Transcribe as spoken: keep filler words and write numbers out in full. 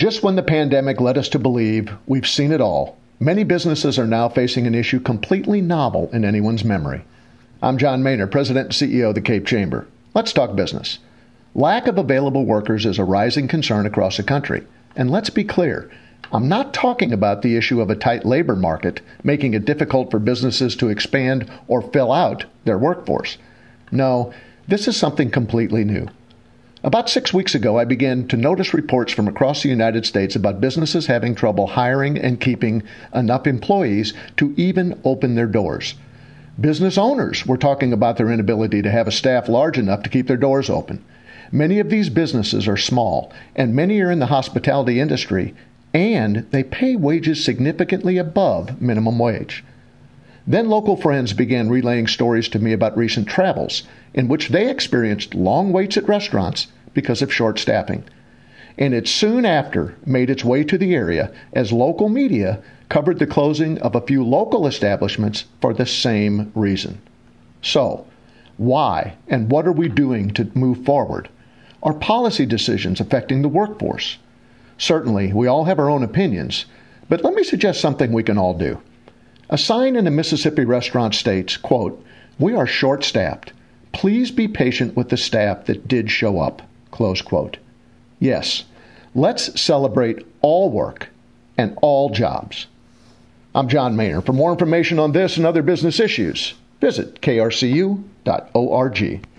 Just when the pandemic led us to believe we've seen it all, many businesses are now facing an issue completely novel in anyone's memory. I'm John Maynard, President and C E O of the Cape Chamber. Let's talk business. Lack of available workers is a rising concern across the country. And let's be clear, I'm not talking about the issue of a tight labor market making it difficult for businesses to expand or fill out their workforce. No, this is something completely new. About six weeks ago, I began to notice reports from across the United States about businesses having trouble hiring and keeping enough employees to even open their doors. Business owners were talking about their inability to have a staff large enough to keep their doors open. Many of these businesses are small, and many are in the hospitality industry, and they pay wages significantly above minimum wage. Then local friends began relaying stories to me about recent travels in which they experienced long waits at restaurants because of short staffing. And it soon after made its way to the area as local media covered the closing of a few local establishments for the same reason. So, why and what are we doing to move forward? Are policy decisions affecting the workforce? Certainly, we all have our own opinions, but let me suggest something we can all do. A sign in a Mississippi restaurant states, quote, "We are short-staffed. Please be patient with the staff that did show up," close quote. Yes, let's celebrate all work and all jobs. I'm John Maynard. For more information on this and other business issues, visit K R C U dot org.